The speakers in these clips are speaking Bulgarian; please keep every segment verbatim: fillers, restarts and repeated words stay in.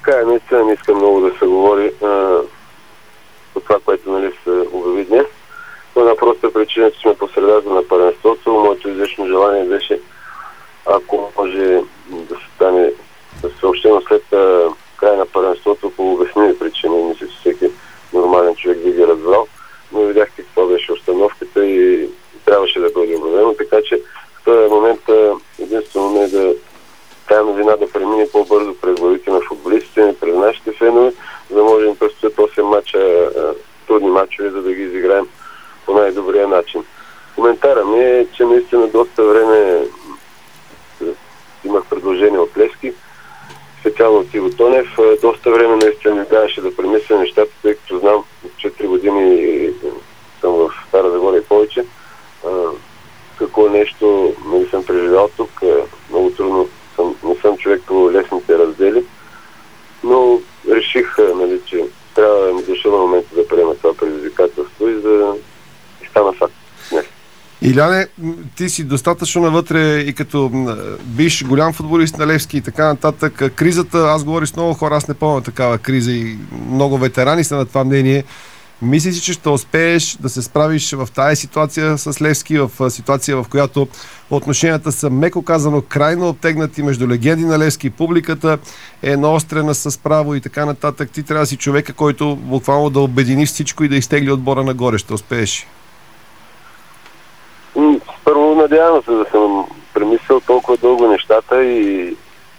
Така е, наистина не искам много да се говори по това, което нали, се обяви днес. Но една проста причина, че сме по средата на първенството. Моето излишно желание беше, ако може да се стане да се съобщено след а, края на първенството по обясними причини. Мисля, че всеки нормален човек би ги разбрал. Но видяхте каква беше установката и трябваше да бъде обявено. Така че в този момент единствено не е да тая новина да премине по-бързо през главите на футболистите, през нашите фенове, за да може да им предстоят осем мача, трудни мачове, за да ги изиграем по най-добрия начин. Коментара ми е, че наистина доста време имах предложение от Левски, специално от Иво Тонев. Доста време наистина не даваше да премисля нещата, тъй като знам, четири години съм в Стара Загора и повече. Какво нещо не съм преживял тук, много трудно. Съм, не съм човек по лесните раздели, но реших, нали, че трябва да ми дошъл на момента да приема това предизвикателство и да и стана факт. Не. Иляне, ти си достатъчно навътре и като биш голям футболист на Левски и така нататък. Кризата, аз говоря с много хора, аз не помня такава криза и много ветерани са на това мнение. Мислиш си, че ще успееш да се справиш в тази ситуация с Левски, в ситуация, в която отношенията са, меко казано, крайно обтегнати между легенди на Левски и публиката е наострена с право и така нататък. Ти трябва да си човека, който буквално да обедини всичко и да изтегли отбора нагоре. Ще успееш? Първо, надявам се да съм премислил толкова дълго нещата и,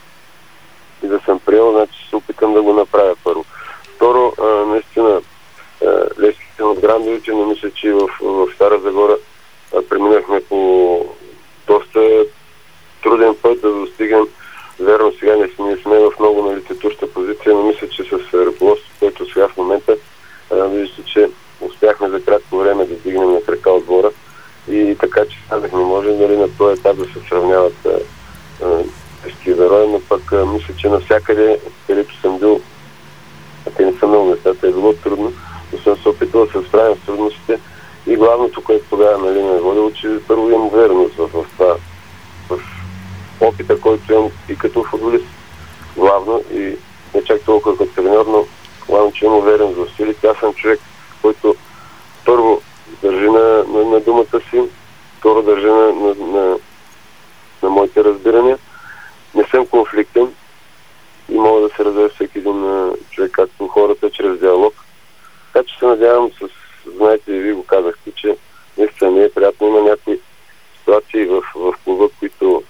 и да съм приел, значи се опитам да го направя първо. Второ, а, наистина Левски са от грандовите, но мисля, че в, в Стара Загора а, преминахме по доста труден път да достигнем. Верно, сега не сме, не сме в много на литературната позиция, но мисля, че с ръководството, което сега в момента а, виждате, че успяхме за кратко време да дигнем на крака отбора и така, че станахме, може дали на този етап да се сравняват Левски герои, но пък а, мисля, че навсякъде, където съм бил, а те не са много нещата, е било трудно, но съм се опитал да се справям с трудностите и главното, което тогава нали, ме е водило, че първо имам увереност в, в това, в опита, който имам и като футболист главно и не чак толкова като треньор, но главно, че имам увереност в силите. Аз съм човек, който първо държи на, на, на думата си, второ държи на, на, на, на моите разбирания. Не съм конфликтен и мога да се развея всеки един човек, както хората, чрез диалог. Така че се надявам, с, знаете и вие го казахте, че наистина не е приятно. Има някои ситуации в, в клуба, които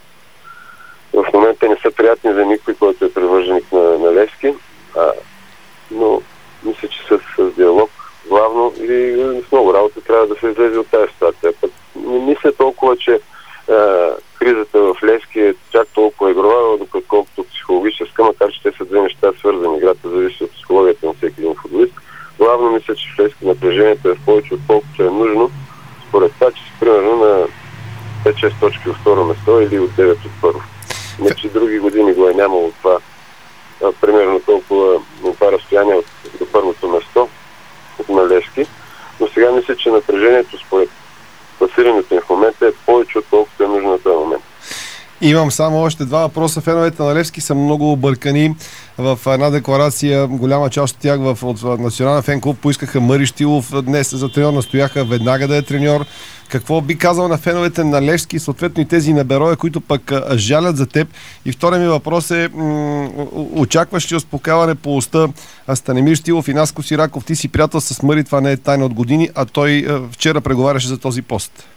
в момента не са приятни за никой, който е привърженик на, на Левски. А, но мисля, че с, с диалог главно и с много работа трябва да се излезе от тази ситуация. Път не мисля толкова, че а, кризата в Левски е чак толкова игрова, докато колкото психологическа, макар че те са две неща свързани. Играта зависи от психологията на всеки един футболист. Главно мисля, че в Левски напрежението е в повече отколкото е нужно, според това, че си примерно на пет-шест точки от второ место или от девет от първо. Не, че други години го е нямало това, а, примерно толкова това разстояние от, до първото место на Левски, но сега мисля, че напрежението според класирането им в момента е повече отколкото е нужно на този момент. Имам само още два въпроса. Феновете на Левски са много объркани. В една декларация голяма част от тях в, от Национален фен клуб поискаха Мари Щилов днес за треньор, настояха веднага да е треньор. Какво би казал на феновете на Левски, съответно и тези на Бероя, които пък жалят за теб? И втория ми въпрос е, м- очакваш ли успокояване по уста Станимир Щилов и Наско Сираков? Ти си приятел с Мари, това не е тайна от години, а той е, вчера преговаряше за този пост.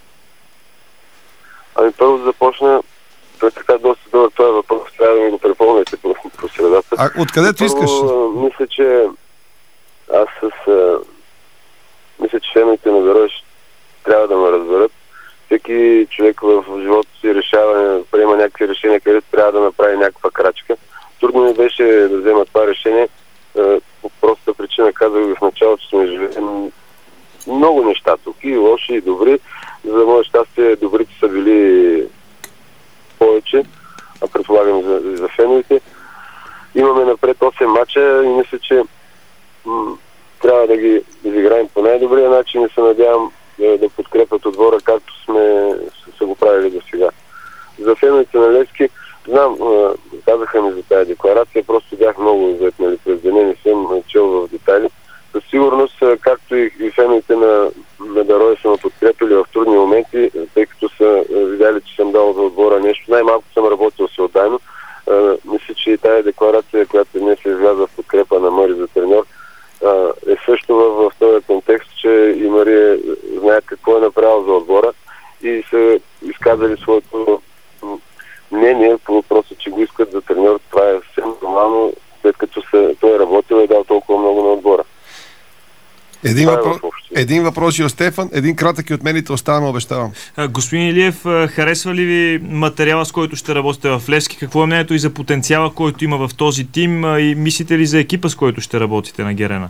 Ами първо да започна. Той е така доста дълъг това въпрос, трябва да ми го препомняте по, по средата. А откъдето искаш? Първо, мисля, че аз с... А, мисля, че феновете на Бероя трябва да ме разберат. Всеки човек в живота си решава, приема някакви решения, където трябва да направи някаква крачка. Трудно ми беше да взема това решение. А, по проста причина казах ви в началото, че сме живели много неща тук, и лоши, и добри. За мое щастие, добрите са били повече, а предполагам за, за феновете. Имаме напред осем мача и мисля, че м- трябва да ги изиграем по най-добрия начин и се надявам да, да подкрепят отбора, както сме са го правили до сега. За феновете на Левски, Знам, казаха ми за тази декларация, просто бях много зает, нали, през деня не съм чел в детайли. Със сигурност, както и, и феновете на, на Дарой са ме подкрепили в трудни моменти, тъй като са видяли, че съм дал за отбора нещо. Най-малко съм работил всеотдайно. Мисля, че и тази декларация, която днес е излязла в подкрепа на Мари за треньор, е също в, в този контекст, че и Мария знаят какво е направил за отбора и са изказали своето мнение по въпроса, че го искат за треньор. Това е съвсем нормално, след като се, той е работил и е дал толкова много на отбора. Един, въпро... един въпрос и от Стефан, един кратък и от мен и те оставаме, обещавам. Господин Илиев, харесва ли ви материала, с който ще работите в Левски? Какво е мнението и за потенциала, който има в този тим, и мислите ли за екипа, с който ще работите на Герена?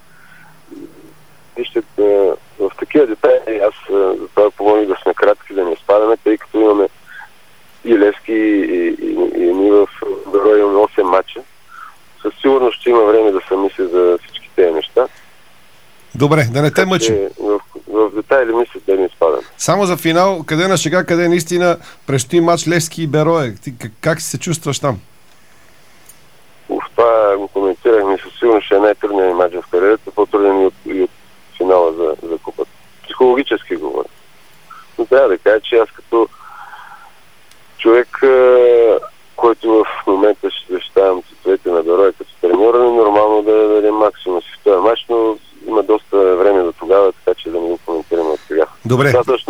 Вижте, в такива детайли аз за това помолих да сме кратки, да не изпадаме, тъй като имаме и Левски, и, и, и, и ние в Дарой имаме осем мача. Със сигурност ще има време да се мисли за всички тези неща. Добре, да не те мъчи. В, в детайли мисля да не изпадам. Само за финал, къде на шега, къде наистина предстои матч Левски и Берое? Ти как, как се чувстваш там? Уф, това го коментирахме, със сигурност ще е най-трудният матч в кариерата, по-труден и от, и от финала за, за купата. Психологически говоря. Но трябва да кажа, че аз като човек, който в момента ще защитавам цветовете на Берое като треньор, е нормално да дадем максимум си в този матч, но има доста време до тогава, така че да не го коментираме от сега. Добре. Достатъчно